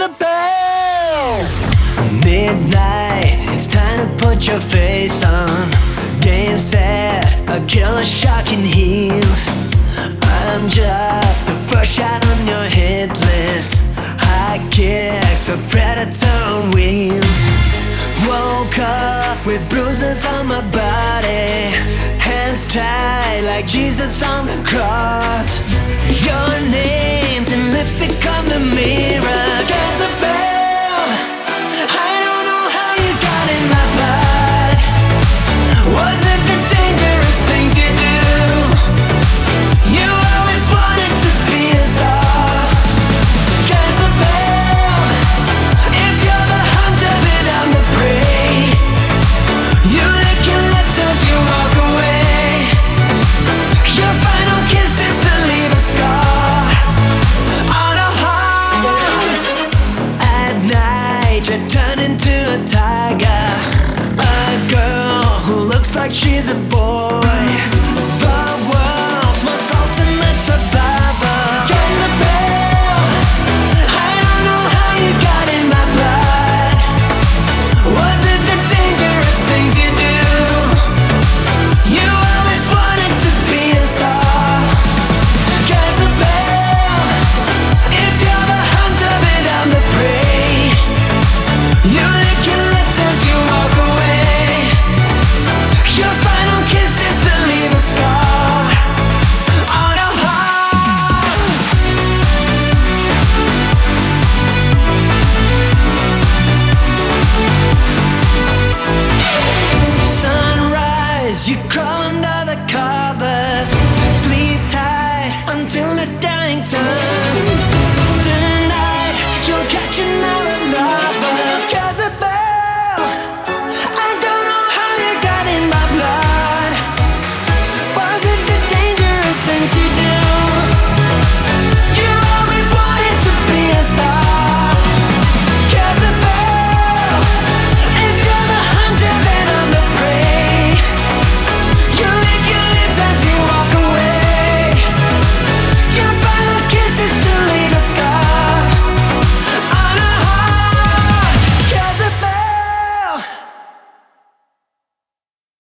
Jezebel. Midnight, it's time to put your face on. Game set, a killer shot can heal. I'm just the first shot on your hit list. High kicks, a predator on wheels. Woke up with bruises on my body, hands tied like Jesus on the cross. Your name's in lipstick on the mirror. Jezebel, I don't know how you got in my blood. Was it the dangerous things you do? You always wanted to be a star. Jezebel, if you're the hunter then I'm the prey. You lick your lips as you walk away. Your final kiss is to leave a scar on a heart. At night you turn into a tiger, a girl who looks like she's a boy, the world's most ultimate survivor. Jezebel, I don't know how you got in my blood. Was it the dangerous things you do? You always wanted to be a star. Jezebel, if you're the hunter then I'm the prey. You lick your lips as you walk away. Your final kiss is to leave a scar on a heart. Sunrise, you crawl under the covers. Sleep tight until the dying sun.